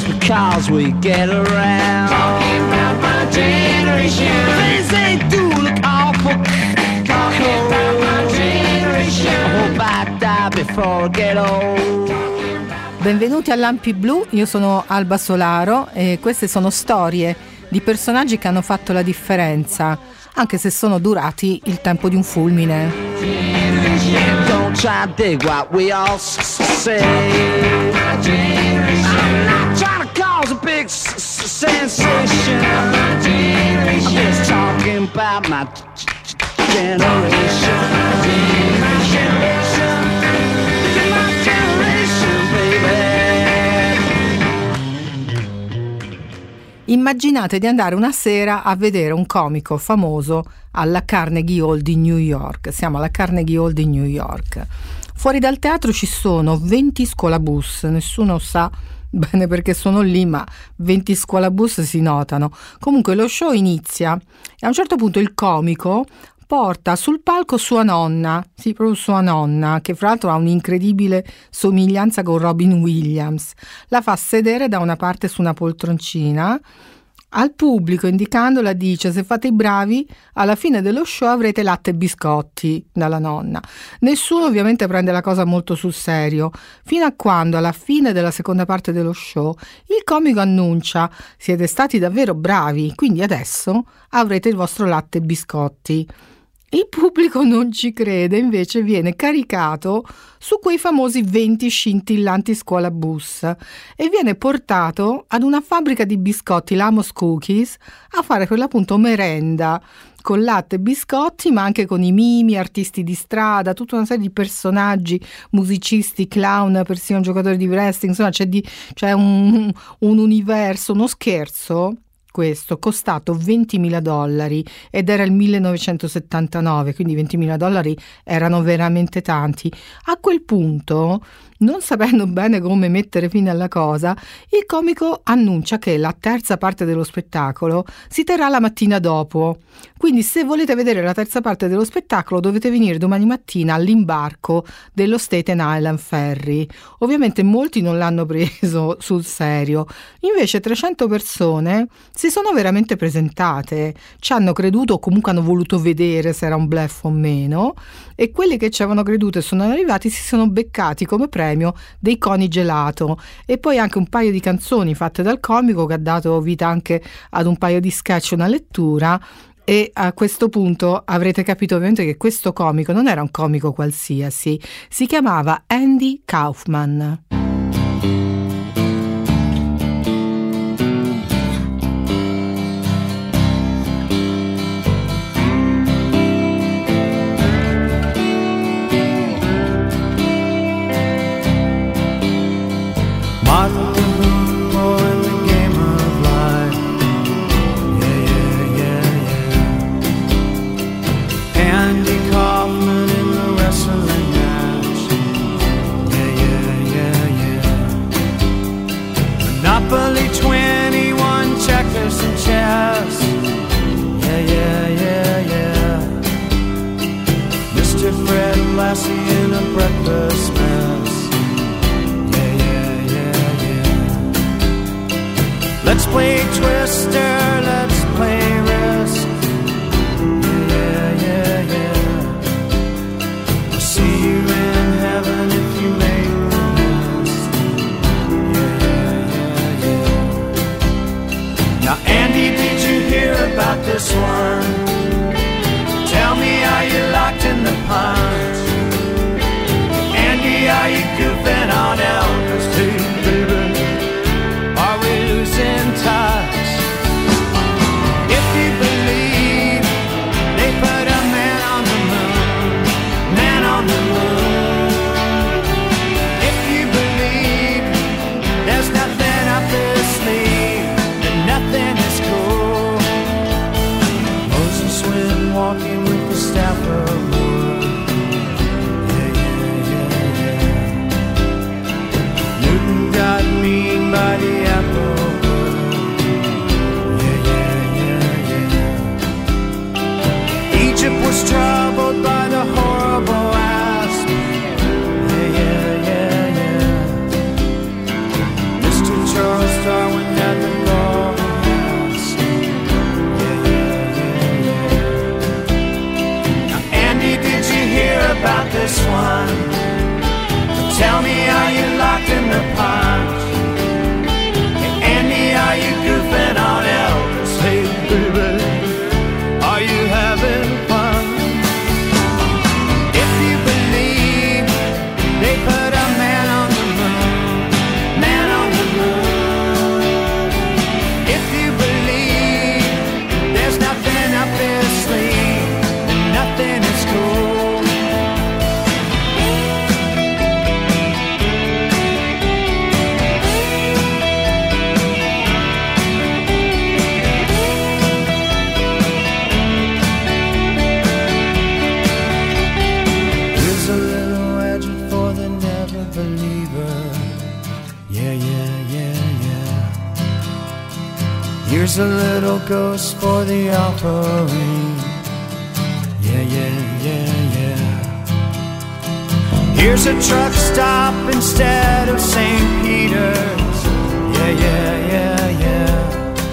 just because we get around. Talking about my generation. Things they do look awful. Talking about my generation. I hope I die before I get old. Benvenuti all'Ampi Blu, io sono Alba Solaro e queste sono storie di personaggi che hanno fatto la differenza, anche se sono durati il tempo di un fulmine. Don't try to dig what we all say. I'm not trying to cause a big sensation. I'm just talking about my generation. My generation. My generation, baby. Immaginate di andare una sera a vedere un comico famoso alla Carnegie Hall di New York. Siamo alla Carnegie Hall di New York. Fuori dal teatro ci sono 20 scuolabus, nessuno sa bene perché sono lì, ma 20 scuolabus si notano. Comunque lo show inizia e a un certo punto il comico porta sul palco sua nonna, sì, proprio sua nonna, che fra l'altro ha un'incredibile somiglianza con Robin Williams. La fa sedere da una parte su una poltroncina. Al pubblico, indicandola, dice: se fate i bravi, alla fine dello show avrete latte e biscotti dalla nonna. Nessuno ovviamente prende la cosa molto sul serio, fino a quando alla fine della seconda parte dello show il comico annuncia: siete stati davvero bravi, quindi adesso avrete il vostro latte e biscotti. Il pubblico non ci crede, invece viene caricato su quei famosi 20 scintillanti scuolabus e viene portato ad una fabbrica di biscotti, l'Amos Cookies, a fare per l'appunto merenda con latte e biscotti, ma anche con i mimi, artisti di strada, tutta una serie di personaggi, musicisti, clown, persino giocatori di wrestling. Insomma c'è un universo, uno scherzo. Questo costato $20.000 ed era il 1979, quindi $20.000 erano veramente tanti. A quel punto, non sapendo bene come mettere fine alla cosa, il comico annuncia che la terza parte dello spettacolo si terrà la mattina dopo. Quindi se volete vedere la terza parte dello spettacolo dovete venire domani mattina all'imbarco dello Staten Island Ferry. Ovviamente molti non l'hanno preso sul serio, invece 300 persone si sono veramente presentate, ci hanno creduto o comunque hanno voluto vedere se era un bluff o meno, e quelli che ci avevano creduto e sono arrivati si sono beccati come premio dei coni gelato e poi anche un paio di canzoni fatte dal comico, che ha dato vita anche ad un paio di sketch, una lettura. E a questo punto avrete capito ovviamente che questo comico non era un comico qualsiasi, si chiamava Andy Kaufman. Monopoly 21 checkers and chess. Yeah. Mr. Fred Lassie in a breakfast mess. Yeah. Let's play Twister, let's play Risk. Yeah. I'll see you in heaven if you make the list. Now, Andy, did you hear about this one? Tell me, are you locked in the pond? Andy, are you goofing on Elvis too, baby? Are we losing touch? If you believe they put a man on the moon, man on the moon. If you believe there's nothing up his sleeve, then nothing is cool. Moses went walking with the staff of wood. Yeah. Newton got mean by the apple. Egypt was troubled by the horrible asp. Yeah. Mr. Charles Darwin Here's a little ghost for the offering. Yeah, yeah, yeah, yeah. Here's a truck stop instead of St. Peter's. Yeah, yeah, yeah, yeah.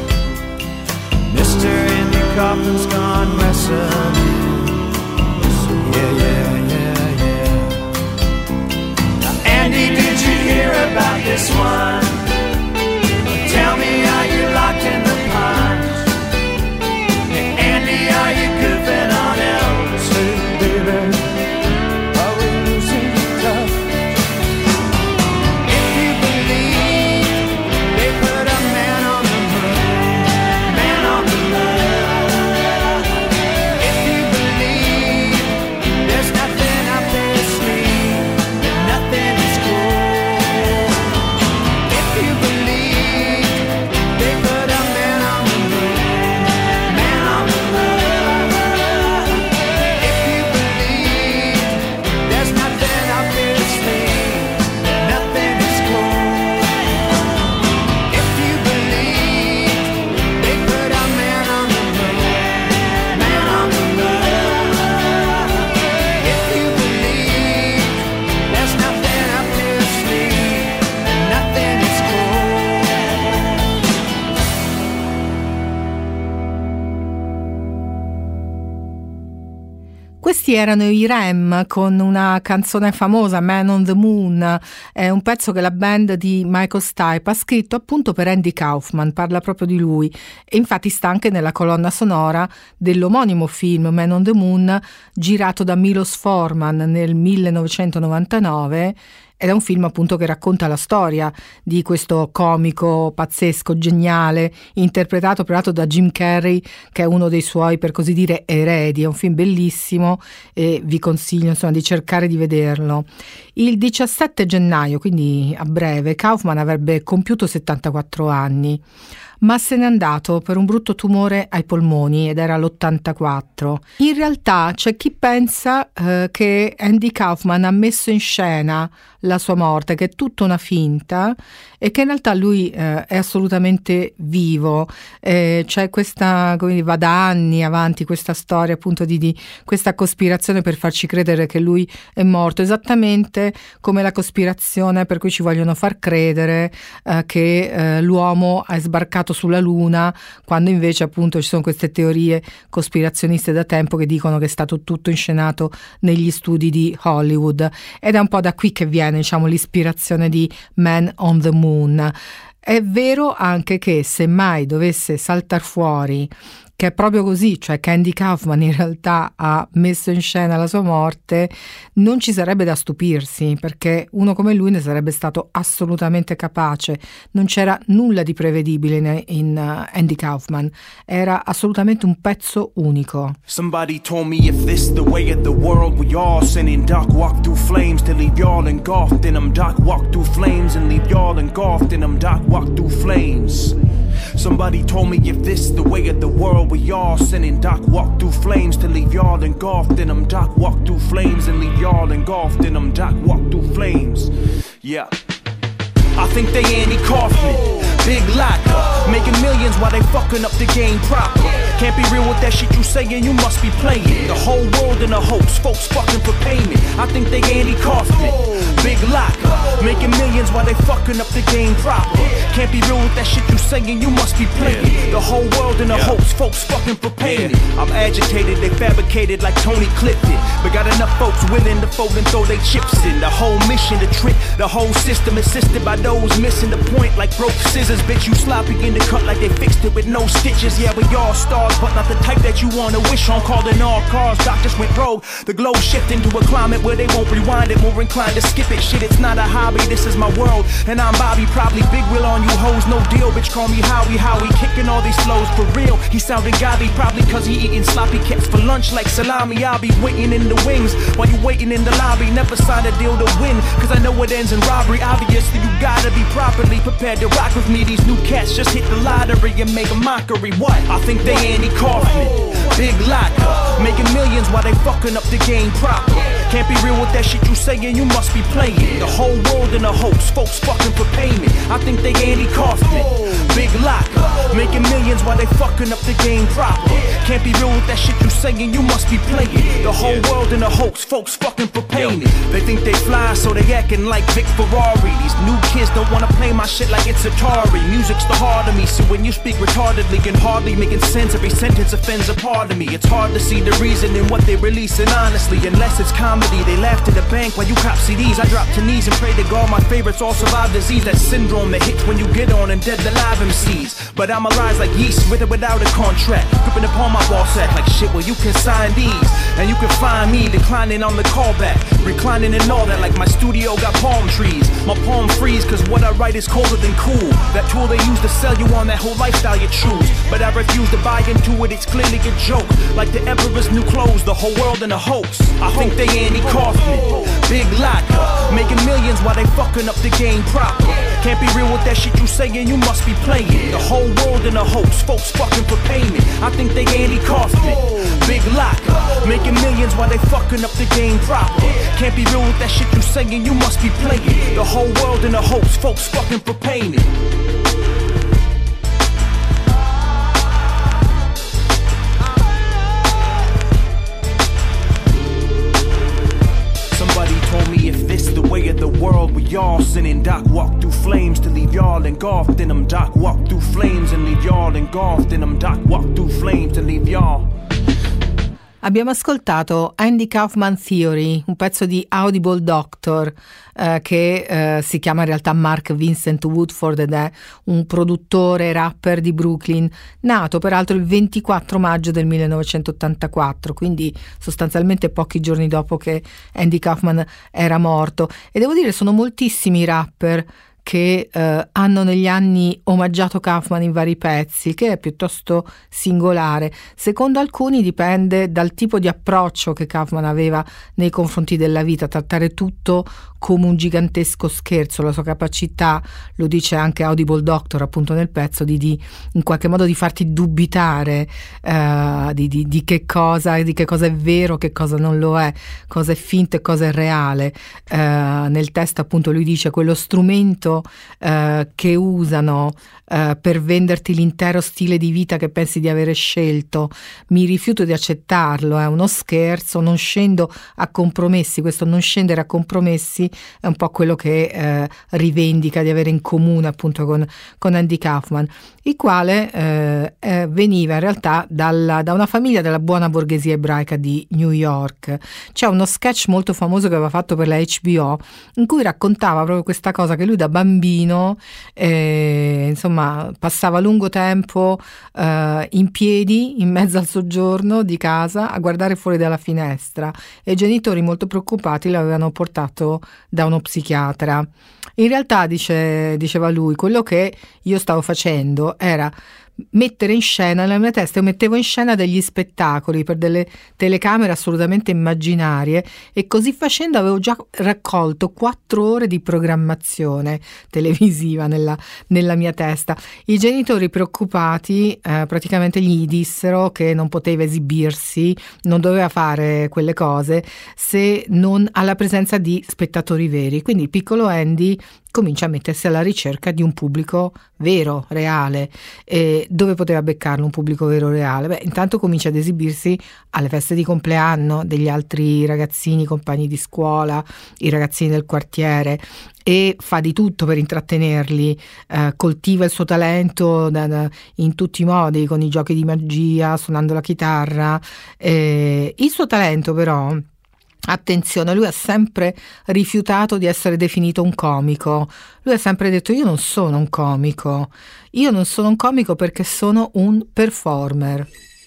Mr. Andy Kaufman's gone wrestling. Yeah, yeah, yeah, yeah. Now, Andy, did you hear about this one? Tell me, are you locked in the pines? Hey, Andy, are you goofing on Elvis? Hey, baby, are we losing touch? If you believe they put a man on the moon, man on the moon. If you believe there's nothing up their sleeve, that nothing is cool. If you believe they put a man on the moon, man on the moon. If you believe there's nothing up their sleeve, that nothing is cool. If you believe they put a man on the moon, man on the moon. If you believe there's nothing up their sleeve, that nothing is cool. Questi erano i Rem con una canzone famosa, Man on the Moon. È un pezzo che la band di Michael Stipe ha scritto appunto per Andy Kaufman, parla proprio di lui e infatti sta anche nella colonna sonora dell'omonimo film Man on the Moon, girato da Milos Forman nel 1999. Ed è un film appunto che racconta la storia di questo comico pazzesco, geniale, interpretato peraltro da Jim Carrey, che è uno dei suoi, per così dire, eredi. È un film bellissimo e vi consiglio insomma di cercare di vederlo. Il 17 gennaio, quindi a breve, Kaufman avrebbe compiuto 74 anni. Ma se n'è andato per un brutto tumore ai polmoni ed era l'84. In realtà c'è chi pensa che Andy Kaufman ha messo in scena la sua morte, che è tutta una finta e che in realtà lui è assolutamente vivo. C'è questa, come dire, va da anni avanti questa storia appunto di questa cospirazione per farci credere che lui è morto, esattamente come la cospirazione per cui ci vogliono far credere che l'uomo è sbarcato sulla Luna, quando invece appunto ci sono queste teorie cospirazioniste da tempo che dicono che è stato tutto inscenato negli studi di Hollywood, ed è un po' da qui che viene, diciamo, l'ispirazione di Man on the Moon. È vero anche che se mai dovesse saltar fuori che è proprio così, cioè che Andy Kaufman in realtà ha messo in scena la sua morte, non ci sarebbe da stupirsi, perché uno come lui ne sarebbe stato assolutamente capace. Non c'era nulla di prevedibile in Andy Kaufman, era assolutamente un pezzo unico. Somebody told me if this the way of the world, we all sinning. Doc walk through flames to leave y'all engulfed in them. Doc walk through flames and leave y'all engulfed in them. Doc walk through flames. Somebody told me if this the way of the world, we all sinning. Doc walk through flames to leave y'all engulfed in them. Doc walk through flames and leave y'all engulfed in them. Doc walk through flames. Yeah. I think they Andy Kaufman, big locker, making millions while they fucking up the game proper. Can't be real with that shit you saying, you must be playing. The whole world in a hoax, folks fucking for payment. I think they Andy Kaufman, big locker, making millions while they fucking up the game proper. Can't be real with that shit you saying, you must be playing. The whole world in a hoax, folks fucking for payment. I'm agitated, they fabricated like Tony Clifton, but got enough folks willing to fold and throw their chips in. The whole mission, the trick, the whole system assisted by those missing the point like broke scissors. Bitch, you sloppy in the cut like they fixed it with no stitches. Yeah, we all stars, but not the type that you wanna wish on. Calling all cars, doctors went rogue. The globe shifting to a climate where they won't rewind it, more inclined to skip it. Shit, it's not a hobby, this is my world, and I'm Bobby, probably big wheel on you hoes, no deal. Bitch, call me Howie, kicking all these flows for real. He sounding gobby, probably cause he eating sloppy cats for lunch like salami. I'll be waiting in the wings while you waiting in the lobby. Never signed a deal to win, cause I know it ends in robbery. Obviously you gotta be properly prepared to rock with me. These new cats just hit the lottery and make a mockery. What? I think they Andy Kaufman, big locker, making millions while they fucking up the game proper. Can't be real with that shit you saying, you must be playing. The whole world in a hoax, folks fucking for payment. I think they Andy Kaufman, big locker, making millions while they fucking up the game proper. Can't be real with that shit you saying, you must be playing. The whole world in a hoax, folks fucking for payment. They think they fly, so they acting like Vic Ferrari. These new kids don't wanna play my shit like it's Atari. Music's the heart of me, so when you speak retardedly and hardly making sense, every sentence offends a part of me. It's hard to see the reason in what they releasing, honestly. Unless it's comedy, they laugh to the bank while you cop CDs. I drop to knees and pray to God my favorites all survive disease. That syndrome that hits when you get on and dead alive MCs. But I'm a rise like yeast, with or without a contract. Gripping upon my ball sack like shit, well you can sign these. And you can find me declining on the callback, reclining and all that like my studio got palm trees. My palm freeze cause what I write is colder than cool. That tool they use to sell you on that whole lifestyle you choose. But I refuse to buy into it, it's clearly a joke. Like the emperor's new clothes, the whole world in a hoax. I think they Andy Kaufman, big locker, making millions while they fucking up the game proper. Can't be real with that shit you saying, you must be playing. The whole world in a hoax, folks fucking for payment. I think they Andy Kaufman, big locker, making millions while they fucking up the game proper. Can't be real with that shit you saying, you must be playing. The whole world in a hoax, folks fucking for payment. Told me if this the way of the world, we all sinning. Doc walk through flames to leave y'all engulfed in them. Doc walk through flames and leave y'all engulfed in them. Doc walk through flames to leave y'all. Abbiamo ascoltato Andy Kaufman Theory, un pezzo di Audible Doctor che si chiama in realtà Mark Vincent Woodford ed è un produttore rapper di Brooklyn, nato peraltro il 24 maggio del 1984, quindi sostanzialmente pochi giorni dopo che Andy Kaufman era morto. E devo dire, sono moltissimi i rapper che hanno negli anni omaggiato Kaufman in vari pezzi, che è piuttosto singolare. Secondo alcuni dipende dal tipo di approccio che Kaufman aveva nei confronti della vita, trattare tutto come un gigantesco scherzo. La sua capacità, lo dice anche Audible Doctor appunto nel pezzo, di in qualche modo di farti dubitare di che cosa è vero, che cosa non lo è, cosa è finto e cosa è reale. Nel testo appunto lui dice: quello strumento che usano per venderti l'intero stile di vita che pensi di avere scelto, mi rifiuto di accettarlo, è uno scherzo, non scendo a compromessi. Questo non scendere a compromessi è un po' quello che rivendica di avere in comune appunto con Andy Kaufman, il quale veniva in realtà da una famiglia della buona borghesia ebraica di New York. C'è uno sketch molto famoso che aveva fatto per la HBO in cui raccontava proprio questa cosa, che lui da bambino insomma passava lungo tempo in piedi in mezzo al soggiorno di casa a guardare fuori dalla finestra, e i genitori molto preoccupati l'avevano portato da uno psichiatra. In realtà, diceva lui, quello che io stavo facendo era mettere in scena, nella mia testa io mettevo in scena degli spettacoli per delle telecamere assolutamente immaginarie, e così facendo avevo già raccolto 4 ore di programmazione televisiva nella mia testa. I genitori preoccupati praticamente gli dissero che non poteva esibirsi, non doveva fare quelle cose se non alla presenza di spettatori veri. Quindi il piccolo Andy comincia a mettersi alla ricerca di un pubblico vero, reale. E dove poteva beccarlo un pubblico vero, reale? Intanto comincia ad esibirsi alle feste di compleanno degli altri ragazzini, compagni di scuola, i ragazzini del quartiere, e fa di tutto per intrattenerli, coltiva il suo talento in tutti i modi, con i giochi di magia, suonando la chitarra. Il suo talento però, attenzione, lui ha sempre rifiutato di essere definito un comico. Lui ha sempre detto: io non sono un comico perché sono un performer.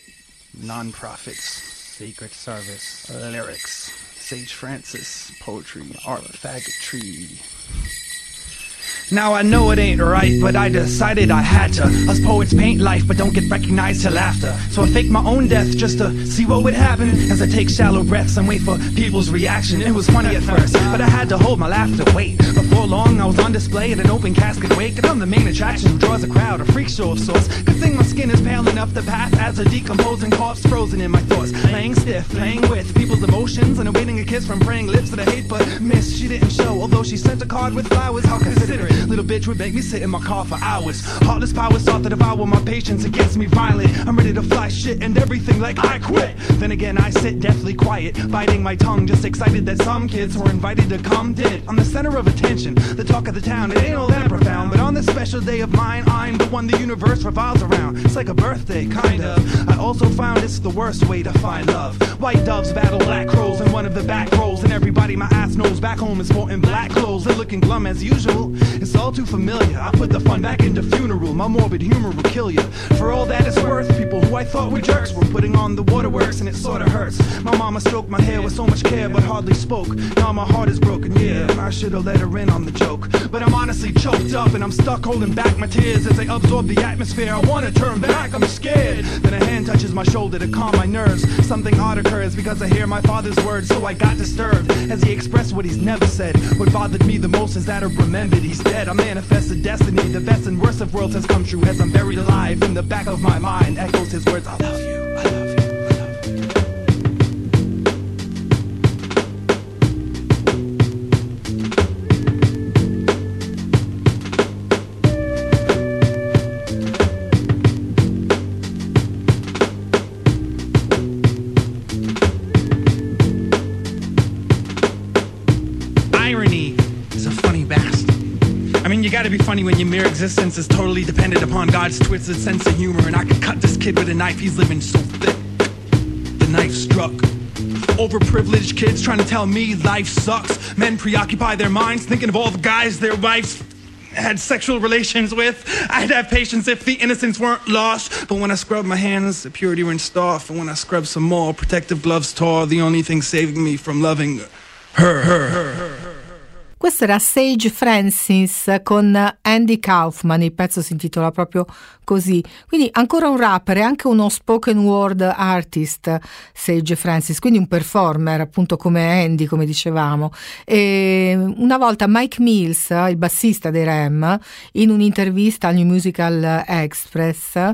Non-profits, sacred service, lyrics, Sage Francis, poetry, art, faggotry. Now I know it ain't right, but I decided I had to. Us poets paint life, but don't get recognized till after. So I fake my own death just to see what would happen. As I take shallow breaths and wait for people's reaction. It was funny at first, but I had to hold my laughter. Wait, before long I was on display at an open casket wake. And I'm the main attraction who draws a crowd, a freak show of sorts. Good thing my skin is pale enough to pass as a decomposing corpse frozen in my thoughts. Laying stiff, playing with people's emotions and awaiting a kiss from praying lips that I hate but miss. She didn't show, although she sent a card with flowers. How considerate. Little bitch would make me sit in my car for hours. Heartless powers thought that if I were my patience against me violent, I'm ready to fly shit and everything like I quit. Then again I sit deathly quiet, biting my tongue, just excited that some kids were invited to come. Did it. I'm the center of attention, the talk of the town. It ain't all that profound, but on this special day of mine, I'm the one the universe revolves around. It's like a birthday, kind of. I also found it's the worst way to find love. White doves battle black crows in one of the back rows, and everybody my ass knows back home is sporting black clothes. They're looking glum as usual. It's all too familiar. I put the fun back into funeral. My morbid humor will kill you. For all that it's worth, people who I thought were jerks were putting on the waterworks, and it sorta hurts. My mama stroked my hair with so much care, but hardly spoke. Now my heart is broken, yeah. I should've let her in on the joke, but I'm honestly choked up, and I'm stuck holding back my tears as they absorb the atmosphere. I wanna turn back, I'm scared. Then a hand touches my shoulder to calm my nerves. Something odd occurs because I hear my father's words, so I got disturbed as he expressed what he's never said. What bothered me the most is that I remembered he's dead. I manifested destiny, the best and worst of worlds has come true. As I'm buried alive, in the back of my mind echoes his words, I love you, I love you. You gotta be funny when your mere existence is totally dependent upon God's twisted sense of humor. And I could cut this kid with a knife, he's living so thick. The knife struck. Overprivileged kids trying to tell me life sucks. Men preoccupy their minds thinking of all the guys their wives had sexual relations with. I'd have patience if the innocents weren't lost. But when I scrubbed my hands, the purity rinsed off. And when I scrubbed some more, protective gloves tore. The only thing saving me from loving her. Questo era Sage Francis con Andy Kaufman, il pezzo si intitola proprio così. Quindi ancora un rapper e anche uno spoken word artist, Sage Francis, quindi un performer appunto come Andy, come dicevamo. E una volta Mike Mills, il bassista dei Rem, in un'intervista al New Musical Express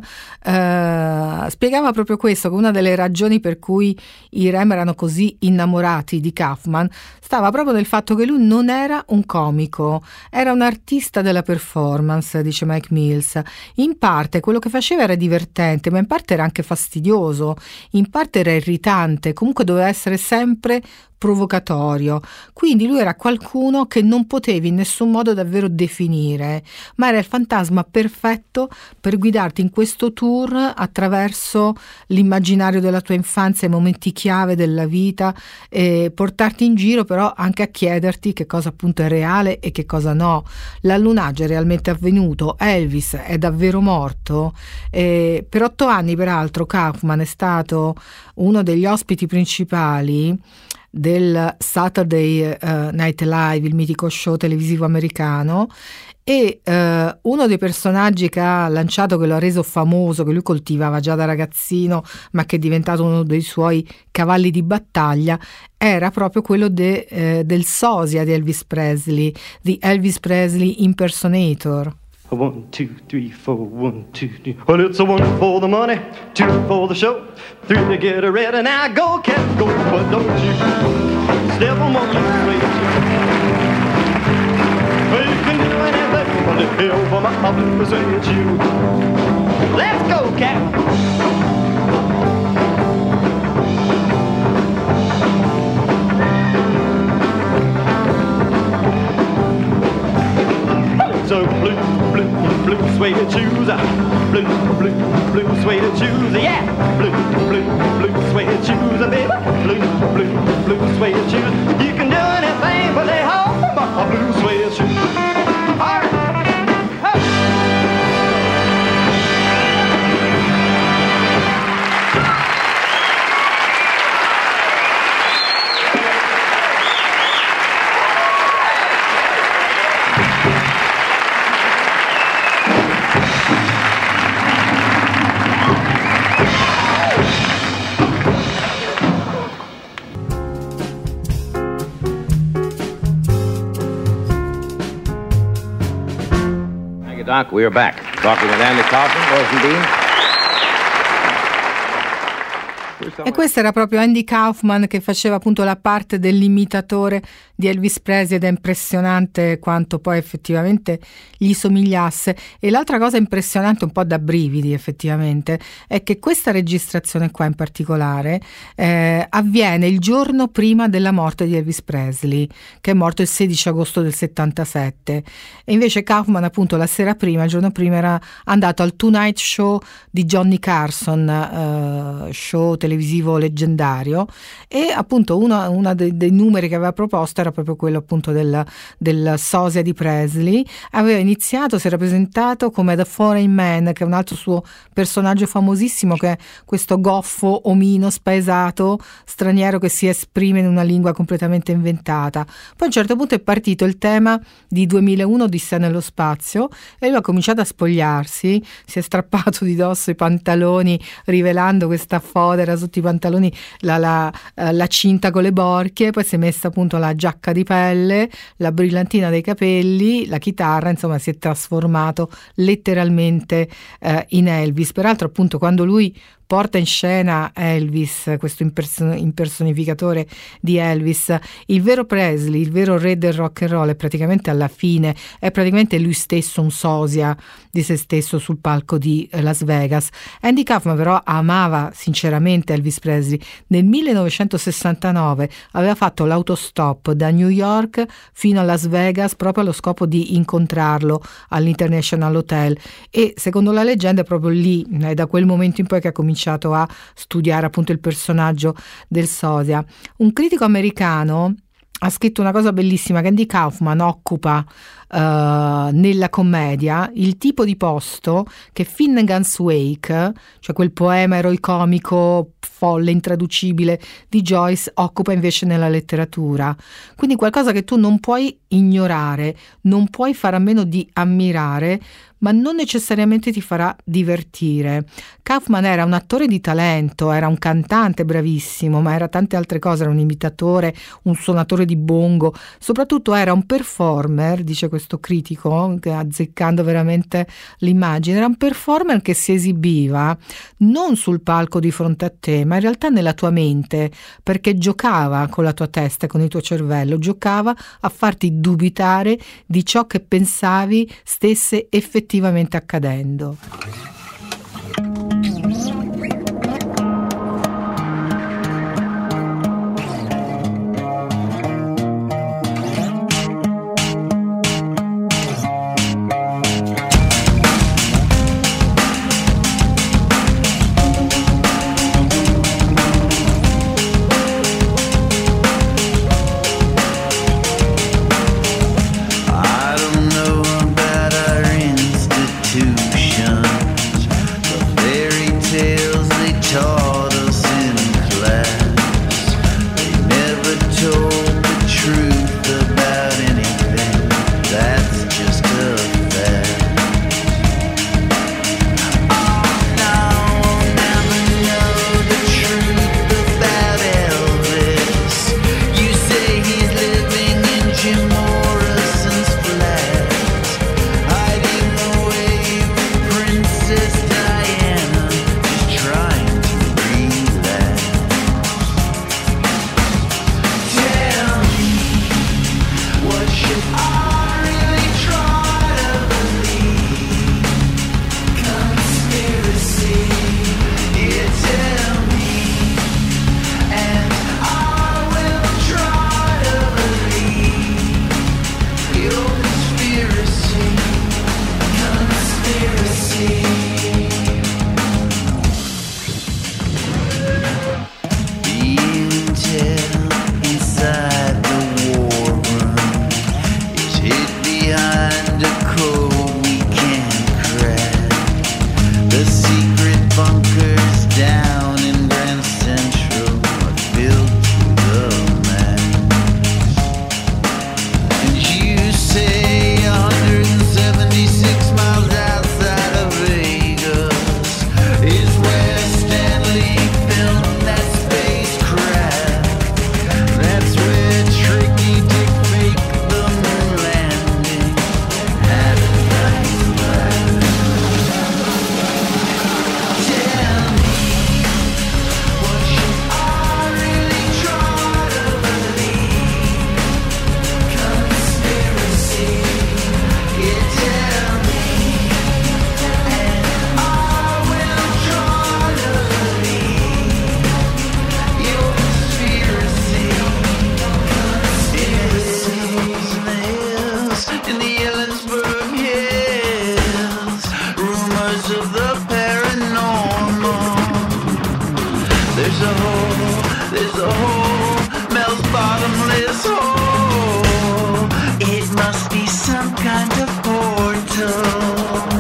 spiegava proprio questo, che una delle ragioni per cui i Rem erano così innamorati di Kaufman stava proprio nel fatto che lui non era un comico, era un artista della performance, dice Mike Mills. In parte quello che faceva era divertente, ma in parte era anche fastidioso, in parte era irritante, comunque doveva essere sempre provocatorio. Quindi lui era qualcuno che non potevi in nessun modo davvero definire, ma era il fantasma perfetto per guidarti in questo tour attraverso l'immaginario della tua infanzia, i momenti chiave della vita, e portarti in giro però anche a chiederti che cosa appunto è reale e che cosa no. L'allunaggio è realmente avvenuto, Elvis è davvero morto. Per 8 anni peraltro Kaufman è stato uno degli ospiti principali del Saturday Night Live, il mitico show televisivo americano, e uno dei personaggi che ha lanciato, che lo ha reso famoso, che lui coltivava già da ragazzino ma che è diventato uno dei suoi cavalli di battaglia, era proprio quello del sosia di Elvis Presley, the Elvis Presley impersonator. 1, 2, 3, 4, 1, 2, 3. Well, it's a 1 for the money, 2 for the show, 3 to get ready. Now go, cat, go, but don't you step on my blue suede shoe. Well, you can do anything but the hell for my blue suede shoe. Let's go, cat. So blue, blue, blue suede shoes, blue, blue, blue suede shoes, yeah, blue, blue, blue suede shoes, baby, blue, blue, blue suede shoes. You can do anything but they hold my blue suede shoes. All right. Doc, we are back. Talking with Andy Kaufman, Rosenbean. E questo era proprio Andy Kaufman, che faceva appunto la parte dell'imitatore di Elvis Presley, ed è impressionante quanto poi effettivamente gli somigliasse. E l'altra cosa impressionante, un po' da brividi effettivamente, è che questa registrazione qua in particolare avviene il giorno prima della morte di Elvis Presley, che è morto il 16 agosto del 77, e invece Kaufman appunto la sera prima, il giorno prima, era andato al Tonight Show di Johnny Carson, show televisivo leggendario, e appunto uno dei numeri che aveva proposto era proprio quello appunto del sosia di Presley. Aveva iniziato, si era presentato come The Foreign Man, che è un altro suo personaggio famosissimo, che è questo goffo omino spaesato straniero che si esprime in una lingua completamente inventata. Poi a un certo punto è partito il tema di 2001 Odissea nello spazio, e lui ha cominciato a spogliarsi, si è strappato di dosso i pantaloni rivelando questa fodera sotto i pantaloni, la cinta con le borchie, poi si è messa appunto la giacca di pelle, la brillantina dei capelli, la chitarra, insomma si è trasformato letteralmente in Elvis. Peraltro appunto quando lui porta in scena Elvis, questo impersonificatore di Elvis, il vero Presley, il vero re del rock and roll, è praticamente alla fine, è praticamente lui stesso un sosia di se stesso sul palco di Las Vegas. Andy Kaufman però amava sinceramente Elvis Presley. Nel 1969 aveva fatto l'autostop da New York fino a Las Vegas proprio allo scopo di incontrarlo all'International Hotel, e secondo la leggenda è proprio lì, è da quel momento in poi che ha cominciato a studiare appunto il personaggio del sosia. Un critico americano ha scritto una cosa bellissima, che Andy Kaufman occupa nella commedia il tipo di posto che Finnegan's Wake, cioè quel poema eroicomico folle, intraducibile di Joyce, occupa invece nella letteratura. Quindi qualcosa che tu non puoi ignorare, non puoi fare a meno di ammirare, ma non necessariamente ti farà divertire. Kaufman era un attore di talento, era un cantante bravissimo, ma era tante altre cose, era un imitatore, un suonatore di bongo, soprattutto era un performer, dice questo critico, azzeccando veramente l'immagine, era un performer che si esibiva non sul palco di fronte a te, ma in realtà nella tua mente, perché giocava con la tua testa e con il tuo cervello, giocava a farti dubitare di ciò che pensavi stesse effettivamente accadendo. I don't know about our institution. hole, there's a hole, Mel's bottomless hole. It must be some kind of portal.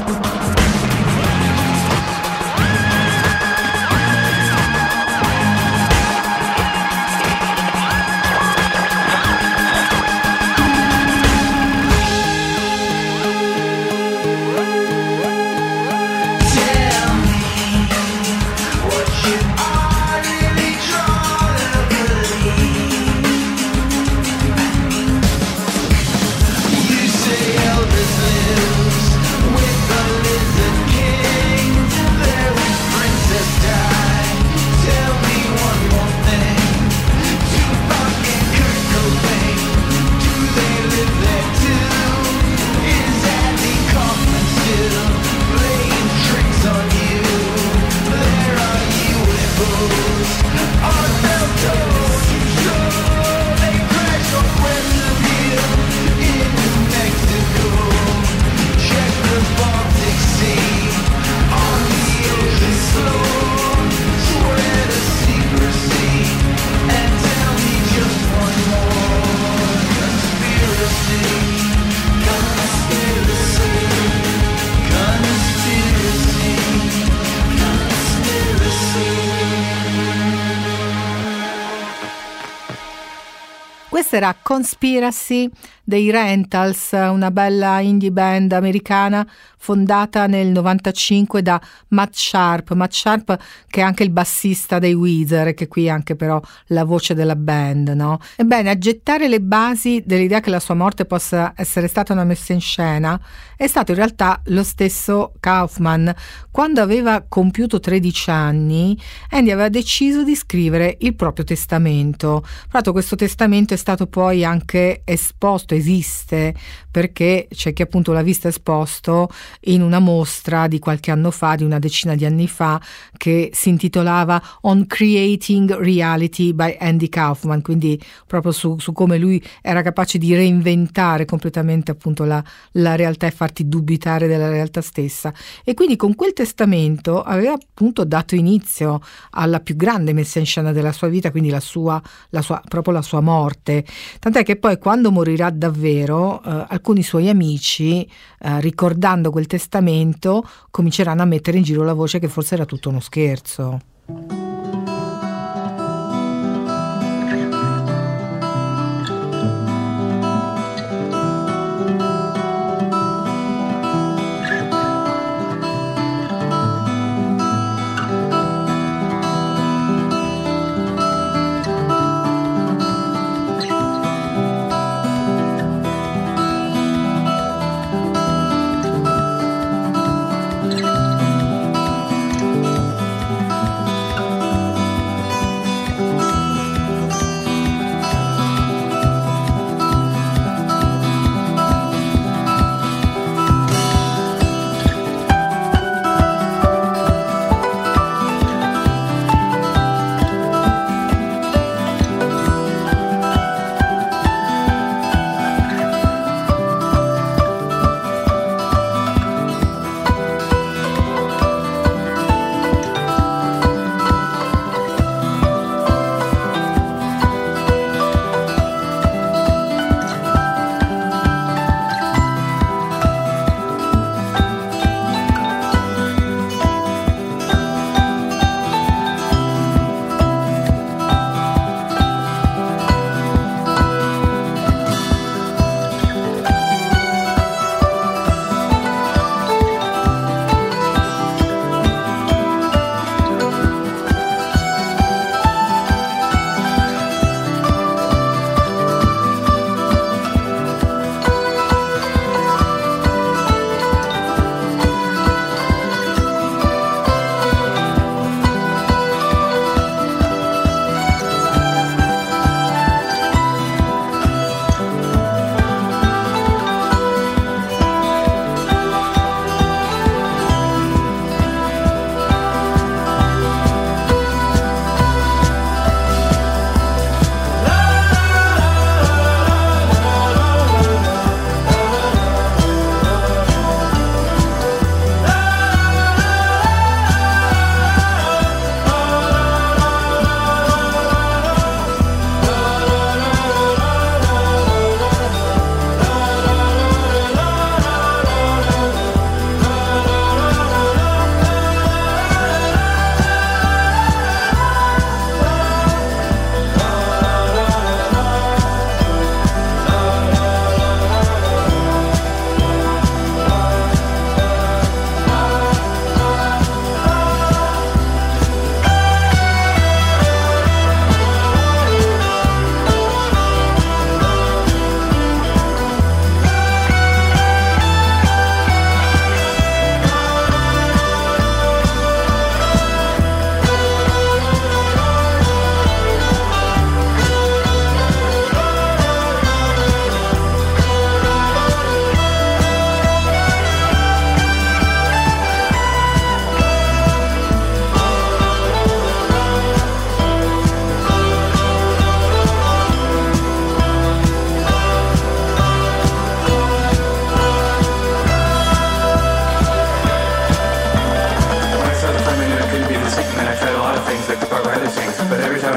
Questa era Conspiracy dei Rentals, una bella indie band americana fondata nel 95 da Matt Sharp che è anche il bassista dei Weezer, che qui è anche però la voce della band, no? Ebbene, a gettare le basi dell'idea che la sua morte possa essere stata una messa in scena è stato in realtà lo stesso Kaufman. Quando aveva compiuto 13 anni, Andy aveva deciso di scrivere il proprio testamento. Tra l'altro questo testamento è stato poi anche esposto, esiste, perché c'è chi appunto l'ha visto esposto in una mostra di qualche anno fa, di una decina di anni fa, che si intitolava On Creating Reality by Andy Kaufman, quindi proprio su come lui era capace di reinventare completamente appunto la realtà e farti dubitare della realtà stessa. E quindi con quel testamento aveva appunto dato inizio alla più grande messa in scena della sua vita, quindi la sua morte. Tant'è che poi quando morirà davvero, alcuni suoi amici, ricordando quel testamento, cominceranno a mettere in giro la voce che forse era tutto uno scherzo.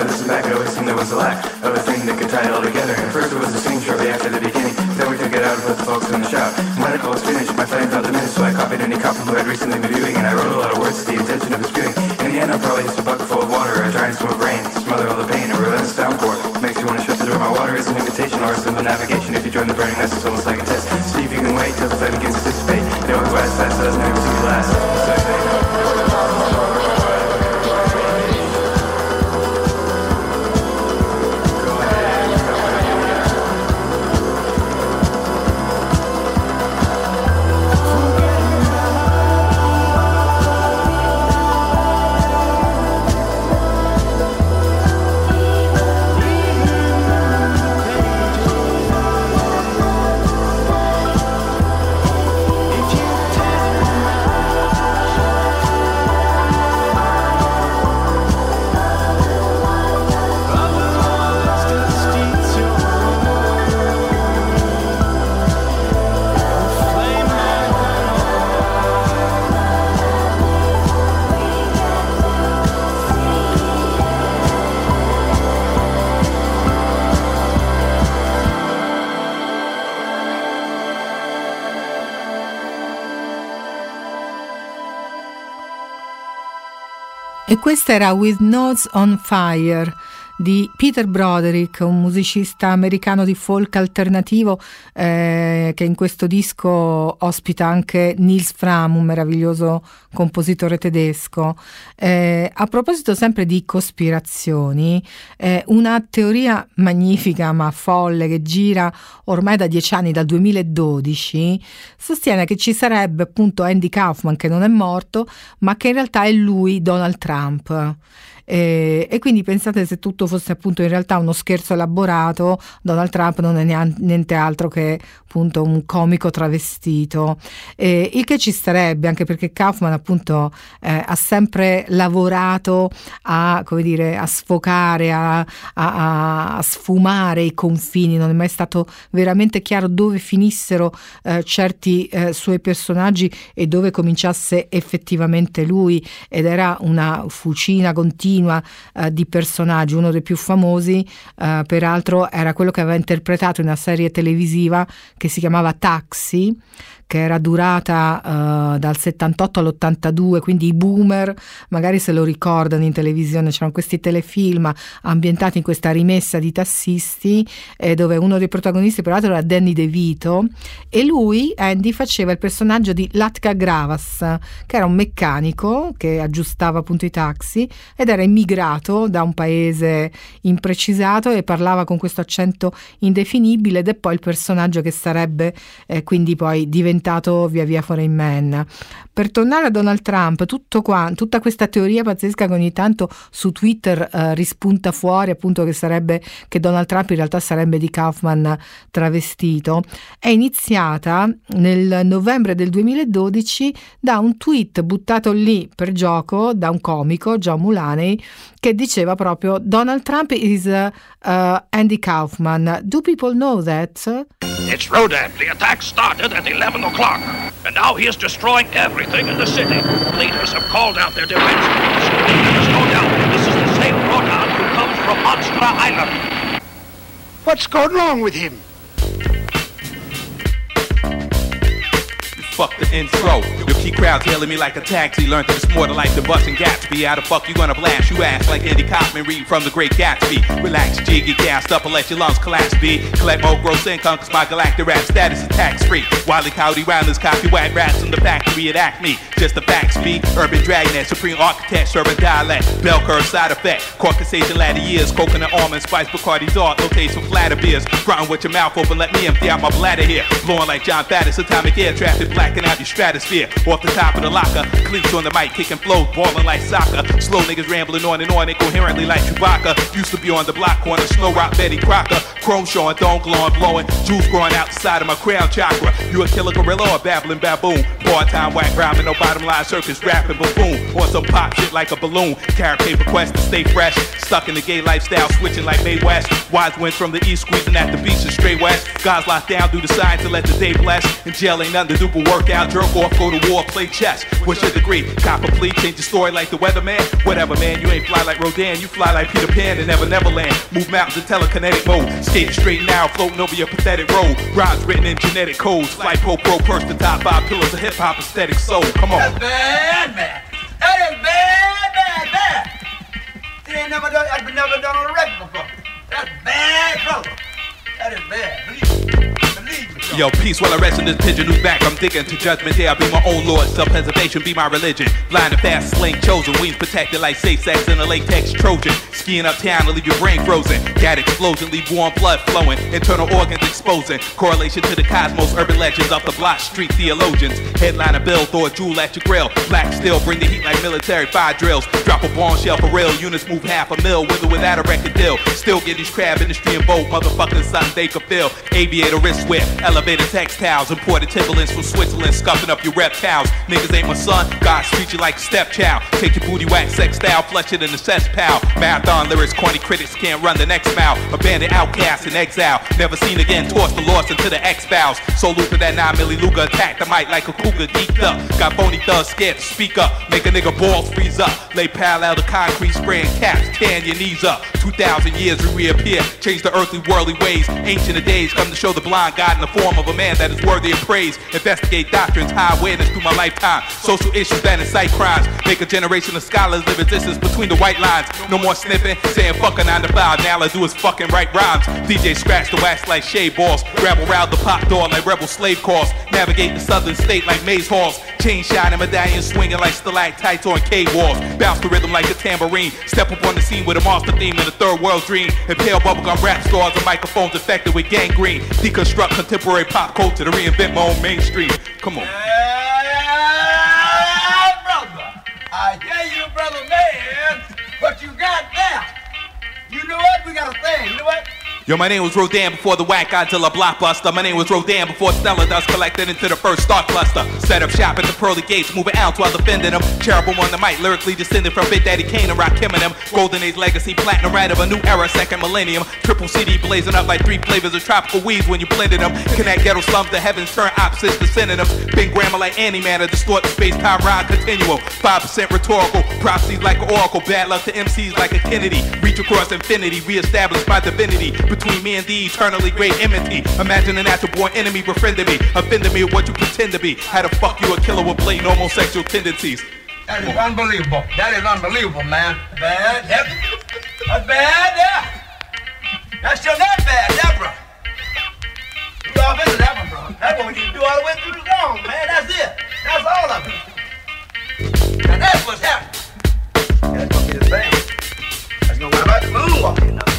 by this and back, it always seemed there was a lack of a thing that could tie it all together. At first it was a scene shortly after the beginning, then we took it out and put the folks in the shop. When it was finished, my flame felt diminished, so I copied any copy who had recently been viewing, and I wrote a lot of words with the intention of disputing. In the end, I'll probably just a bucket full of water, or a giant stream of rain, smother all the pain, a relentless downpour. Makes you want to shut the door. My water is an invitation or a simple navigation. If you join the burning mess, it's almost like a test. See if you can wait till the flame begins to dissipate. They always last fast, so it doesn't ever seem to last. So I say no. E questa era With Notes on Fire di Peter Broderick, un musicista americano di folk alternativo che in questo disco ospita anche Nils Fram, un meraviglioso compositore tedesco. A proposito sempre di cospirazioni, una teoria magnifica ma folle che gira ormai da 10 anni, dal 2012, sostiene che ci sarebbe appunto Andy Kaufman, che non è morto, ma che in realtà è lui, Donald Trump. E quindi pensate, se tutto fosse appunto in realtà uno scherzo elaborato, Donald Trump non è niente altro che appunto un comico travestito, il che ci starebbe, anche perché Kaufman appunto ha sempre lavorato a, come dire, a sfocare, a sfumare i confini. Non è mai stato veramente chiaro dove finissero certi suoi personaggi e dove cominciasse effettivamente lui, ed era una fucina continua di personaggi. Uno dei più famosi peraltro era quello che aveva interpretato in una serie televisiva che si chiamava Taxi, che era durata dal 78 all'82, quindi i boomer magari se lo ricordano. In televisione c'erano questi telefilm ambientati in questa rimessa di tassisti, dove uno dei protagonisti peraltro era Danny DeVito, e lui, Andy, faceva il personaggio di Latka Gravas, che era un meccanico che aggiustava appunto i taxi ed era immigrato da un paese imprecisato e parlava con questo accento indefinibile, ed è poi il personaggio che sarebbe quindi poi diventato via via Foreign Man. Per tornare a Donald Trump, tutta questa teoria pazzesca che ogni tanto su Twitter rispunta fuori, appunto che Donald Trump in realtà sarebbe di Kaufman travestito, è iniziata nel novembre del 2012 da un tweet buttato lì per gioco da un comico, John Mulaney, che diceva proprio: Donald Trump is Andy Kaufman. Do people know that? It's Rodan. The attack started at 11 o'clock, and now he is destroying everything in the city. Leaders have called out their defense. There is no doubt this is the same Rodan who comes from Monster Island. What's going wrong with him? Fuck the intro. Your key crowd's hailing me like a taxi. Learned that it's more to life than busting Gatsby. How the fuck you gonna blast? You ass like Andy Kaufman, read from the great Gatsby. Relax, G, get gassed up and let your lungs collapse, B. Collect more gross income cause my galactic rap status is tax free. Wildly Cowdy Rounders, copyright rats from the factory at Acme. Just the facts, B. Urban Dragnet, supreme architect, serving dialect. Bell curve side effect. Caucasian ladder years. Coconut almond, spice, Bacardi dark. No taste from flatter beers. Grunting with your mouth open, let me empty out my bladder here. Blowing like John Faddis, atomic air traffic, blacking out your stratosphere. Off the top of the locker, cleats on the mic, kicking flows, balling like soccer. Slow niggas rambling on and on, incoherently like Chewbacca. Used to be on the block corner, Snow Rock, Betty Crocker. Chrome showing, dome glowing, blowing. Jewels growing out the side of my crown chakra. You a killer gorilla or a babbling baboon? Part-time whack rhyming, no bottom line circus rapping buffoon. On some pop shit like a balloon. Carrot paper quest to stay fresh. Stuck in the gay lifestyle, switching like Mae West. Wise winds from the east, squeezing at the beach and straight west. Guys locked down, do the science and let the day bless. In jail ain't nothing to do but work out, jerk off, go to war, play chess. What's your degree? Cop a plea, change your story like the weatherman. Whatever, man, you ain't fly like Rodin, you fly like Peter Pan and Neverland. Move mountains in telekinetic mode. Skating straight now, floating over your pathetic road. Rhymes written in genetic codes. Flight pro perch the top 5 pillars of hip-hop aesthetic soul. Come on. That's bad, man. That is bad. It ain't never done, I've never done on the record before. That's bad, brother. That is bad. Believe me. Yo, peace while I rest in this pigeon who's back. I'm digging to judgment day. I'll be my own lord. Self-preservation be my religion. Blind and fast, sling chosen. Wings protected like safe sex in a latex Trojan. Skiing uptown to leave your brain frozen. Gat explosion, leave warm blood flowing. Internal organs exposing. Correlation to the cosmos. Urban legends off the block. Street theologians. Headliner bill, throw a jewel at your grill. Black steel, bring the heat like military fire drills. Drop a bombshell for real. Units move $500,000 with or without a record deal. Still get these crab industry in vogue. Motherfucking something they could feel. Aviator wristwear. Elevator textiles, imported Timberlands from Switzerland, scuffing up your reptiles. Niggas ain't my son, God treat you like a stepchild. Take your booty wax sex style, flush it in the cess pal. Marathon lyrics, corny critics can't run the next mile. Abandoned outcasts in exile, never seen again, toss the lost into the X-Files. So loop for that 9 milli Luger, attack the mic like a cougar, geeked up. Got phony thugs scared to speak up, make a nigga balls freeze up. Lay parallel to concrete, spraying caps, tearing your knees up. 2,000 years we reappear, change the earthly worldly ways. Ancient of days come to show the blind God in the form of a man that is worthy of praise. Investigate doctrines, high awareness through my lifetime. Social issues that incite crimes. Make a generation of scholars live a distance between the white lines. No more sniffing, saying fuck a 9 to 5. Now all I do is fucking write rhymes. DJ scratch the wax like shade balls. Rebel round the pop door like rebel slave calls. Navigate the southern state like maze halls. Chain shining, medallion swinging like stalactites on cave walls. Bounce the rhythm like a tambourine. Step up on the scene with a monster theme and a third world dream. Impale bubblegum rap stars and microphones infected with gangrene. Deconstruct contemporary pop culture to reinvent my own mainstream. Come on. Hey, brother. I hear you, brother man. What you got there? You know what? We got a thing. You know what? Yo, my name was Rodan before the whack Godzilla blockbuster. My name was Rodan before stellar dust collected into the first star cluster. Set up shop at the pearly gates, moving out while defending them. Cherubim on the mic, lyrically descended from Big Daddy Kane and Rakim and them. Golden Age legacy, platinum right of a new era, second millennium. Triple CD blazing up like 3 flavors of tropical weeds when you blended them. Connect ghetto slums to heavens, turn opposites to synonyms. Been grammar like Anti-Man to distort the space-time rhyme continuum. 5% rhetorical, prophecies like an oracle. Bad luck to MCs like a Kennedy. Reach across infinity, reestablished by divinity. Between me and the eternally great enmity. Imagine an natural-born enemy befriending me, offending me with what you pretend to be. How the fuck you a killer with blatant homosexual tendencies? That is unbelievable. That is unbelievable, man. Bad. That's bad, yeah. That's still not bad, that, bro. You all into that one, bro. That's what we need to do all the way through the song, man. That's it. That's all of it. And that's what's happening. That's gonna be the thing. That's gonna be about the moonwalking now.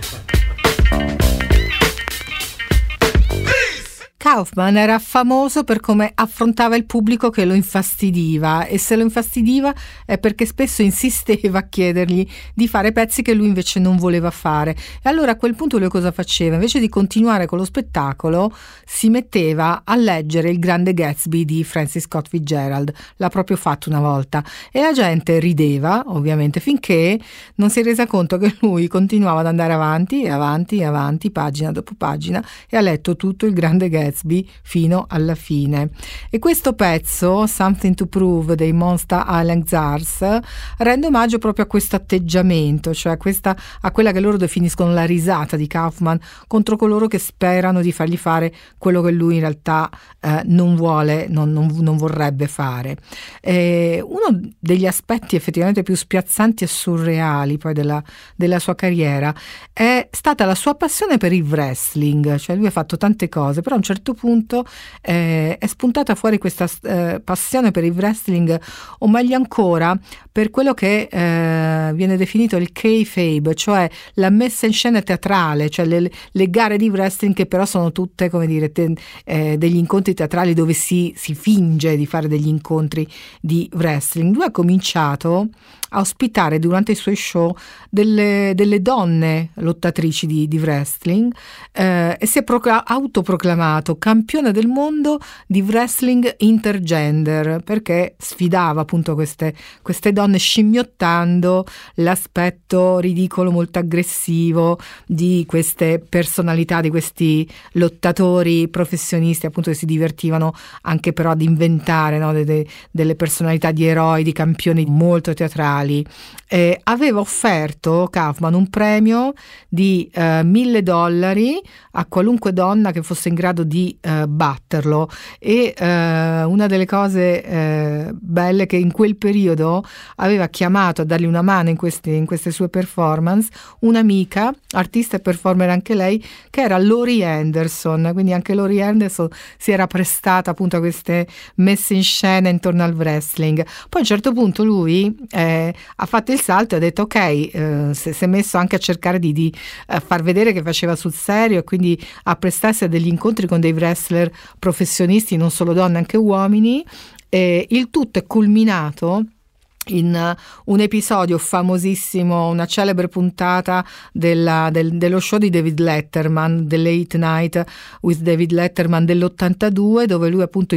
Kaufman era famoso per come affrontava il pubblico che lo infastidiva, e se lo infastidiva è perché spesso insisteva a chiedergli di fare pezzi che lui invece non voleva fare. E allora a quel punto lui cosa faceva? Invece di continuare con lo spettacolo si metteva a leggere Il Grande Gatsby di Francis Scott Fitzgerald. L'ha proprio fatto una volta e la gente rideva, ovviamente, finché non si è resa conto che lui continuava ad andare avanti e avanti e avanti, pagina dopo pagina, e ha letto tutto Il Grande Gatsby fino alla fine. E questo pezzo, Something to Prove dei Monster Island Czars, rende omaggio proprio a questo atteggiamento, cioè a quella che loro definiscono la risata di Kaufman contro coloro che sperano di fargli fare quello che lui in realtà non vuole, non vorrebbe fare. Uno degli aspetti effettivamente più spiazzanti e surreali poi della sua carriera è stata la sua passione per il wrestling, cioè lui ha fatto tante cose, però a un certo punto è spuntata fuori questa passione per il wrestling, o meglio ancora per quello che viene definito il kayfabe, cioè la messa in scena teatrale, cioè le gare di wrestling che però sono tutte, come dire, degli incontri teatrali dove si finge di fare degli incontri di wrestling. Lui ha cominciato a ospitare durante i suoi show delle donne lottatrici di wrestling e si è autoproclamato campione del mondo di wrestling intergender, perché sfidava appunto queste donne scimmiottando l'aspetto ridicolo, molto aggressivo di queste personalità, di questi lottatori professionisti appunto che si divertivano anche però ad inventare, no, delle personalità di eroi, di campioni molto teatrali. Aveva offerto Kaufman un premio di $1.000 a qualunque donna che fosse in grado di batterlo, e una delle cose belle che in quel periodo aveva chiamato a dargli una mano in queste sue performance un'amica, artista e performer anche lei, che era Laurie Anderson. Quindi anche Laurie Anderson si era prestata appunto a queste messe in scena intorno al wrestling. Poi a un certo punto lui ha fatto il salto e ha detto ok, si è messo anche a cercare di far vedere che faceva sul serio, e quindi a prestarsi a degli incontri con dei wrestler professionisti, non solo donne, anche uomini. Il tutto è culminato in un episodio famosissimo, una celebre puntata dello show di David Letterman, The Late Night with David Letterman dell'82, dove lui appunto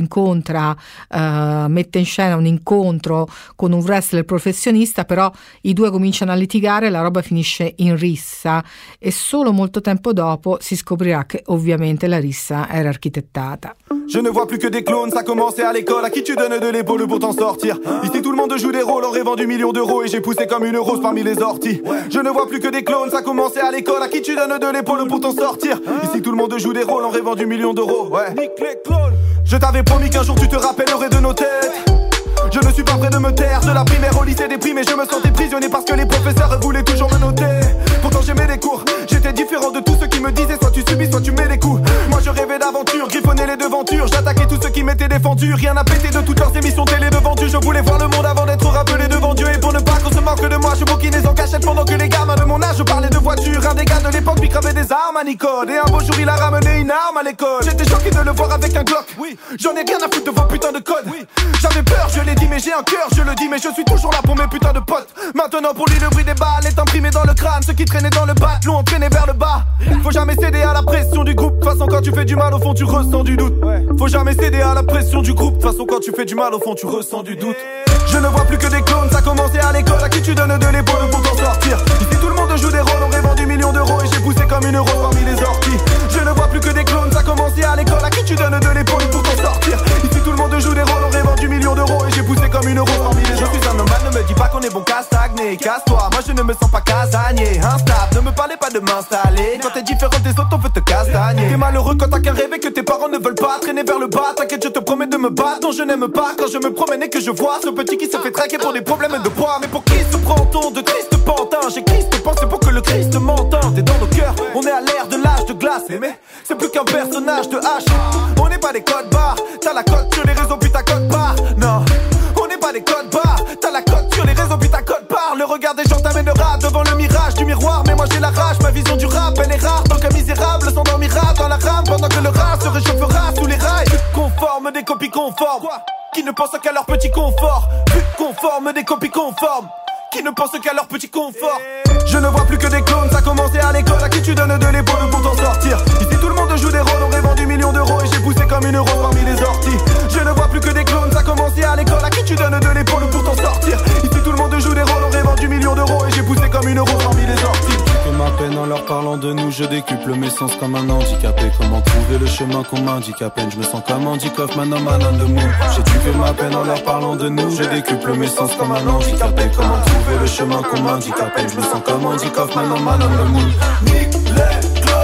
mette in scena un incontro con un wrestler professionista, però i due cominciano a litigare, la roba finisce in rissa, e solo molto tempo dopo si scoprirà che ovviamente la rissa era architettata. Je ne vois plus que des clones, ça commençait à l'école. À qui tu donnes de l'épaule pour t'en sortir? Ici tout le monde joue des rôles en rêvant du million d'euros, et j'ai poussé comme une rose parmi les orties. Je ne vois plus que des clones, ça commençait à l'école. À qui tu donnes de l'épaule pour t'en sortir? Ici tout le monde joue des rôles en rêvant du million d'euros. Ouais. Nique les clones. Je t'avais promis qu'un jour tu te rappellerais de nos têtes. Je ne suis pas prêt de me taire. De la primaire au lycée déprimé, je me sentais prisonnier parce que les professeurs voulaient toujours me noter. Pourtant j'aimais les cours, j'étais différent de tous ceux qui me disaient soit tu subis, soit tu mets les coups. Moi je rêvais d'aventure, griffonnais les devantures. J'attaquais tous ceux qui m'étaient défendus. Rien à péter de toutes leurs émissions télé devant Dieu. Je voulais voir le monde avant d'être rappelé devant Dieu. Et pour ne pas qu'on se moque de moi, je bouquinais en cachette pendant que les gamins de mon âge parlaient de voitures. Un des gars de l'époque lui cravait des armes à Nicole. Et un beau jour il a ramené une arme à l'école. J'étais choqué de le voir avec un Glock. Oui, j'en ai rien à foutre de vos putains de codes. Oui, j'avais peur, je l'ai dit mais j'ai un cœur. Je le dis mais je suis toujours là pour mes putains de potes. Maintenant pour lui le bruit des balles est imprimé dans le crâne. Ceux qui traînaient dans le bat l'ont entraîné vers le bas. Faut jamais céder à la pression du groupe. De toute façon quand tu fais du mal au fond tu ressens du doute. Faut jamais céder à la pression du groupe. De toute façon quand tu fais du mal au fond tu ressens du doute. Je ne vois plus que des clones, ça commençait à l'école. À qui tu donnes de l'épaule pour t'en sortir? Ici tout le monde joue des rôles en rêvant du million d'euros, et j'ai poussé comme une rose parmi les orties. Je ne vois plus que des clones, ça commençait à l'école. À qui tu donnes de l'épaule pour t'en sortir? Ici tout le monde joue des rôles en rêvant du million d'euros, et j'ai poussé comme une rose parmi les orties. Je suis un nomade, ne me dis pas qu'on est bon qu'à stagner. Casse-toi, moi je ne me sens pas casanier. Instable, ne me parlez pas de m'installer. Quand t'es différent des autres on veut te castagner. T'es malheureux quand t'as qu'un rêve et que tes parents ne veulent pas traîner vers le bas. T'inquiète je te promets de me battre. Non je n'aime pas quand je me promène et que je vois ce petit qui se fait traquer pour des problèmes de poids. Mais pour qui se prend-on de triste pantin? J'ai Christ pensé pour que le Christ m'entende. T'es dans nos cœurs, on est à l'ère de l'âge de glace. Mais c'est plus qu'un personnage de H. On n'est pas des codes barres. T'as la cote sur les réseaux puis ta cote barre. Non, on n'est pas des codes barres. T'as la cote sur les réseaux puis ta cote barre. Le regard des gens t'amènera devant le mirage du miroir. Mais moi j'ai la rage, ma vision du rap elle est rare. Donc un misérable s'endormira dans la rame pendant que le rat se réchauffera sous les rails. Conforme des copies conformes qui ne pensent qu'à leur petit confort. Plus conforme des copies conformes qui ne pensent qu'à leur petit confort. Je ne vois plus que des clones, ça commençait à l'école. À qui tu donnes de l'épaule pour t'en sortir? Ici tout le monde joue des rôles en rêvant du million d'euros, et j'ai poussé comme une rose parmi les orties. Je ne vois plus que des clones, ça commençait à l'école. À qui tu donnes de l'épaule pour t'en sortir? Ici tout le monde joue des rôles en rêvant du million d'euros, et j'ai poussé comme une rose parmi les orties. Que ma peine en leur parlant de nous, je décuple mes sens comme un handicapé. Comment trouver le chemin qu'on m'indique à peine? Je me sens comme Andy Kaufman, un man on the moon. J'ai tué ma peine en leur parlant de nous, je décuple mes sens comme un handicapé. Comment trouver le chemin qu'on m'indique à peine? Je me sens comme Andy Kaufman, un man on the moon. Nique les clones.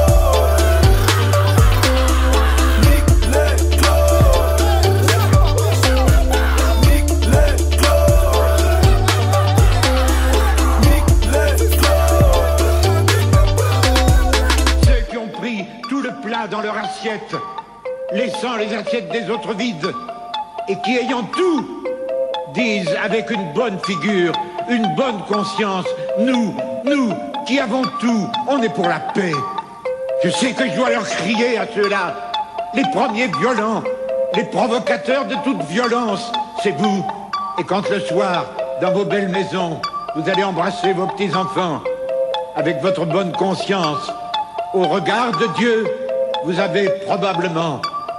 Dans leur assiette, laissant les assiettes des autres vides, et qui ayant tout, disent avec une bonne figure, une bonne conscience, nous qui avons tout, on est pour la paix. Je sais que je dois leur crier à ceux-là, les premiers violents, les provocateurs de toute violence, c'est vous. Et quand le soir, dans vos belles maisons, vous allez embrasser vos petits-enfants, avec votre bonne conscience, au regard de Dieu, vous avez probablement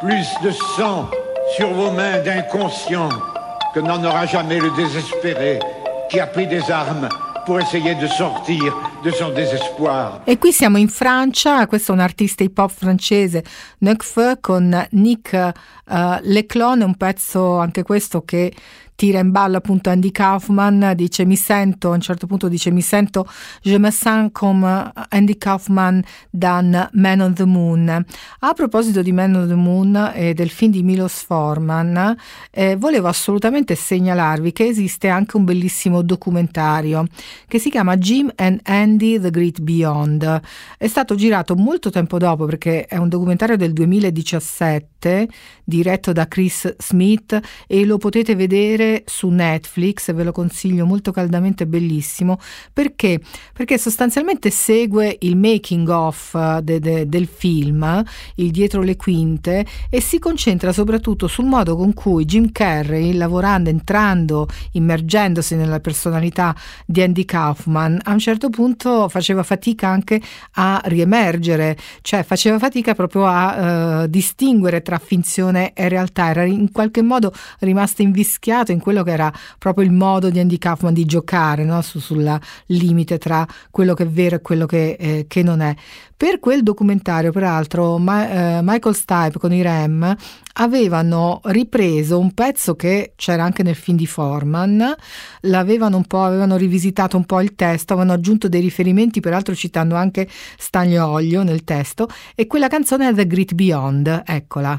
plus de sang sur vos mains d'inconscient que n'en aura jamais le désespéré qui a pris des armes pour essayer de sortir de son désespoir. E qui siamo in Francia, questo è un artista hip hop francese, Nekfeu, con Nick Leclone, un pezzo anche questo che tira in ballo appunto Andy Kaufman, dice mi sento, a un certo punto dice mi sento, je me sens comme Andy Kaufman dan Man on the Moon. A proposito di Man on the Moon e del film di Milos Forman, volevo assolutamente segnalarvi che esiste anche un bellissimo documentario che si chiama Jim and Andy The Great Beyond. È stato girato molto tempo dopo perché è un documentario del 2017 diretto da Chris Smith e lo potete vedere su Netflix, ve lo consiglio molto caldamente, bellissimo, perché sostanzialmente segue il making of del film, il dietro le quinte, e si concentra soprattutto sul modo con cui Jim Carrey, lavorando, entrando, immergendosi nella personalità di Andy Kaufman, a un certo punto faceva fatica anche a riemergere, cioè faceva fatica proprio a distinguere tra finzione e realtà, era in qualche modo rimasto invischiato in quello che era proprio il modo di Andy Kaufman di giocare, no? Sul limite tra quello che è vero e quello che non è. Per quel documentario, peraltro, Michael Stipe con i Rem avevano ripreso un pezzo che c'era anche nel film di Forman, avevano rivisitato un po' il testo, avevano aggiunto dei riferimenti, peraltro citando anche Staglioglio nel testo, e quella canzone è The Great Beyond, eccola.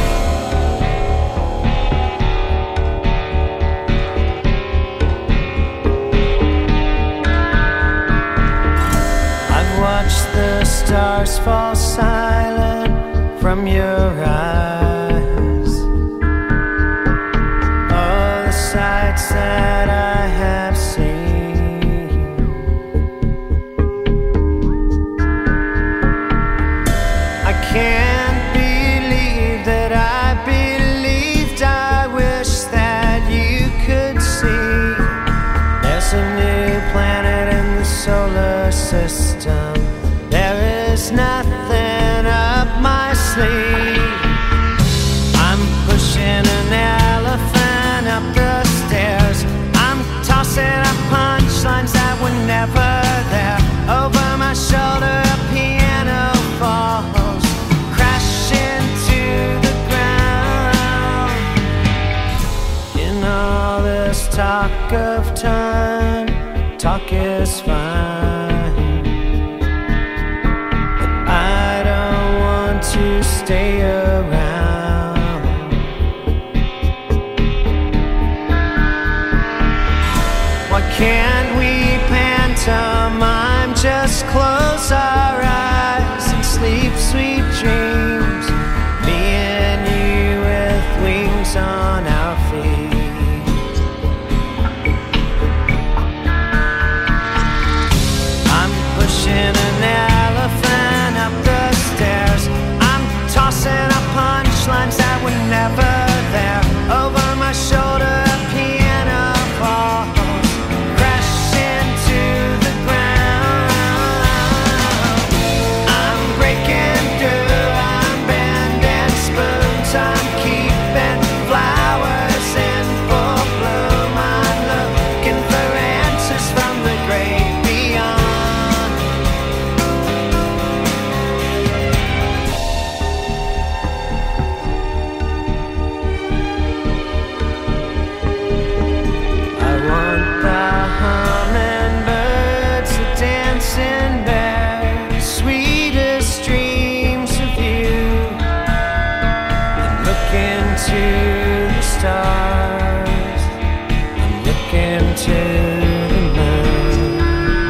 Watch the stars fall silent from your eyes. All the sights that I have seen. I can't believe that I believed. I wish that you could see. There's a new planet in the solar system. There is nothing up my sleeve. I'm pushing an elephant up the stairs. I'm tossing up punchlines that were never there. Over my shoulder a piano falls, crashing to the ground. In all this talk of time, talk is fine. To stay around. Why can't we pantomime? Just close our eyes and sleep sweet dreams. Me and you with wings on our feet. I'm pushing an elephant up the stairs. Tossing up punchlines that were never there. Over my shoulder a piano falls, crashing to the ground. I'm breaking through, I'm bending spoons, I'm keeping flowers in full bloom. I'm looking for answers from the great beyond. Stars, I'm looking to the moon.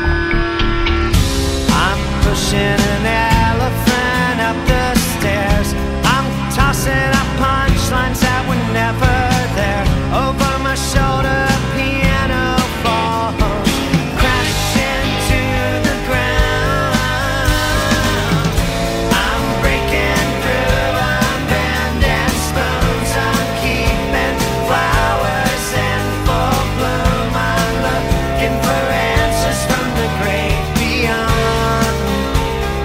I'm pushing an elephant up the stairs. I'm tossing up punchlines that were never there. Over my shoulder a piano falls, crashing to the ground. I'm breaking through, I'm bending spoons, I'm keeping flowers in full bloom. I'm looking for answers from the great beyond.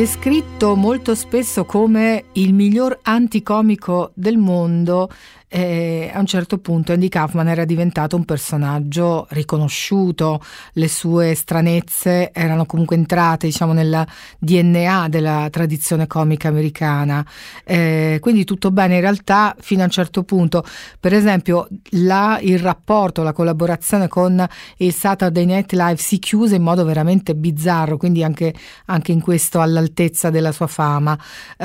descritto molto spesso come il miglior anticomico del mondo. A un certo punto Andy Kaufman era diventato un personaggio riconosciuto, le sue stranezze erano comunque entrate, diciamo, nella DNA della tradizione comica americana, quindi tutto bene in realtà fino a un certo punto. Per esempio il rapporto, la collaborazione con il Saturday Night Live si chiuse in modo veramente bizzarro, quindi anche in questo all'altezza della sua fama.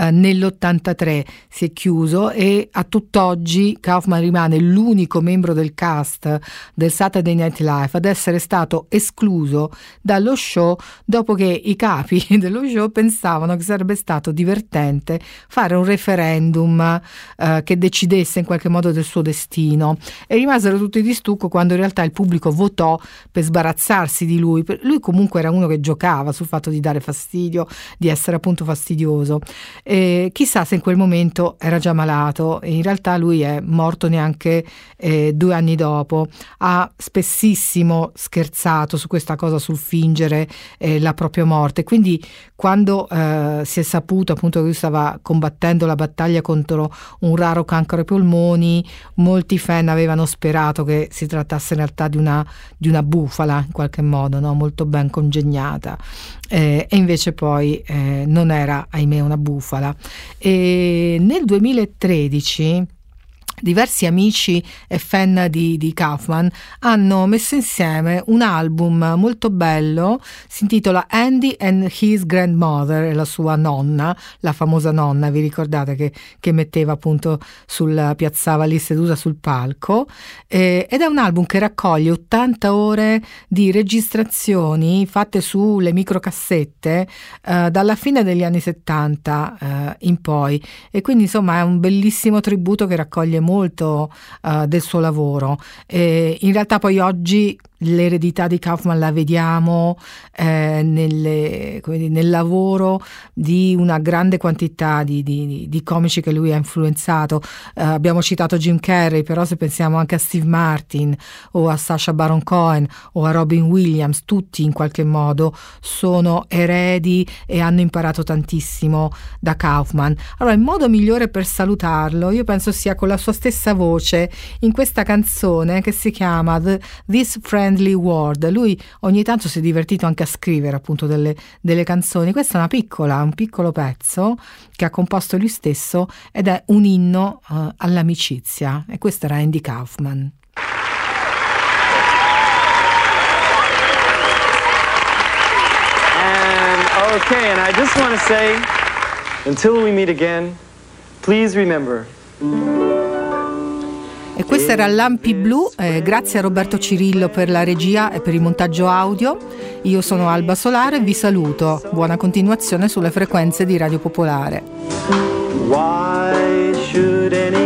Nell'83 si è chiuso e a tutt'oggi Kaufman rimane l'unico membro del cast del Saturday Night Live ad essere stato escluso dallo show dopo che i capi dello show pensavano che sarebbe stato divertente fare un referendum che decidesse in qualche modo del suo destino, e rimasero tutti di stucco quando in realtà il pubblico votò per sbarazzarsi di lui. Lui comunque era uno che giocava sul fatto di dare fastidio, di essere appunto fastidioso, e chissà se in quel momento era già malato. In realtà lui è morto neanche 2 anni dopo. Ha spessissimo scherzato su questa cosa, sul fingere la propria morte, quindi quando si è saputo appunto che lui stava combattendo la battaglia contro un raro cancro ai polmoni, molti fan avevano sperato che si trattasse in realtà di una bufala in qualche modo, no? Molto ben congegnata, e invece poi non era, ahimè, una bufala. E nel 2013 diversi amici e fan di Kaufman hanno messo insieme un album molto bello, si intitola Andy and His Grandmother, la sua nonna, la famosa nonna, vi ricordate che metteva appunto piazzava lì seduta sul palco, ed è un album che raccoglie 80 ore di registrazioni fatte sulle microcassette dalla fine degli anni 70 in poi, e quindi insomma è un bellissimo tributo che raccoglie molto del suo lavoro. In realtà poi oggi l'eredità di Kaufman la vediamo nel lavoro di una grande quantità di comici che lui ha influenzato. Abbiamo citato Jim Carrey, però se pensiamo anche a Steve Martin o a Sacha Baron Cohen o a Robin Williams, tutti in qualche modo sono eredi e hanno imparato tantissimo da Kaufman. Allora il modo migliore per salutarlo io penso sia con la sua stessa voce in questa canzone che si chiama This Friendly World. Lui ogni tanto si è divertito anche a scrivere appunto delle canzoni. Questo è un piccolo pezzo che ha composto lui stesso ed è un inno all'amicizia, e questo era Andy Kaufman. Okay, and I just want to say, until we meet again, please remember. E questo era Lampi Blu, grazie a Roberto Cirillo per la regia e per il montaggio audio. Io sono Alba Solare e vi saluto. Buona continuazione sulle frequenze di Radio Popolare. Why should any